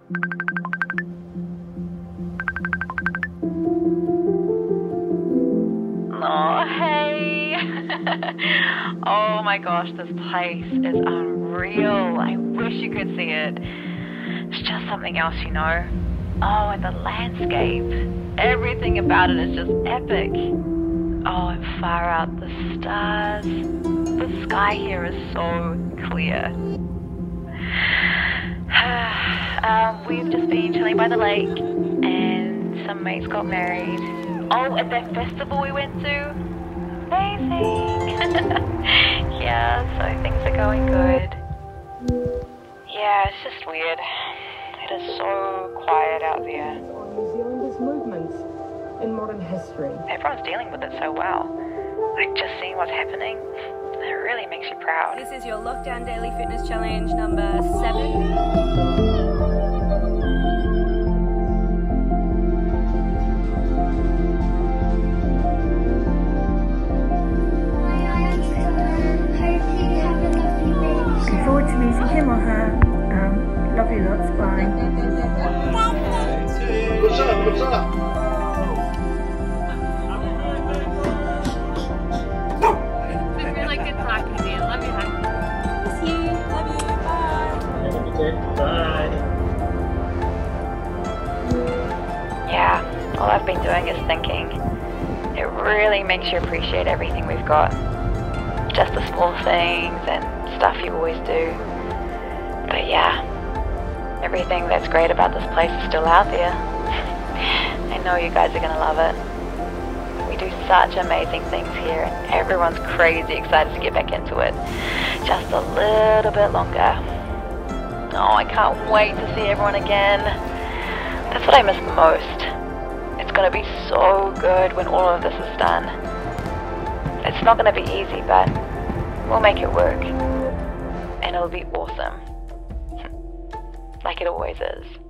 Oh, hey! Oh my gosh, this place is unreal. I wish you could see it. It's just something else, you know. Oh, and the landscape. Everything about it is just epic. Oh, and far out, the stars. The sky here is so clear. We've just been chilling by the lake, and some mates got married. Oh, at that festival we went to. Amazing. Yeah, so things are going good. Yeah, it's just weird. It is so quiet out there. On New Zealanders' movements in modern history. Everyone's dealing with it so well. Like, just seeing what's happening, it really makes you proud. This is your Lockdown Daily Fitness Challenge number 7. Looking forward to meeting him or her. Love you lots, bye. What's up? What's up? It's been really good talking to you. Love you, hon. Miss you. Love you. Bye. Bye. Yeah, all I've been doing is thinking. It really makes you appreciate everything we've got. Just the small things and stuff you always do. But yeah, everything that's great about this place is still out there. I know you guys are gonna love it. We do such amazing things here, and everyone's crazy excited to get back into it. Just a little bit longer. Oh, I can't wait to see everyone again. That's what I miss most. It's gonna be so good when all of this is done. It's not gonna be easy, but we'll make it work. And it'll be awesome. Like it always is.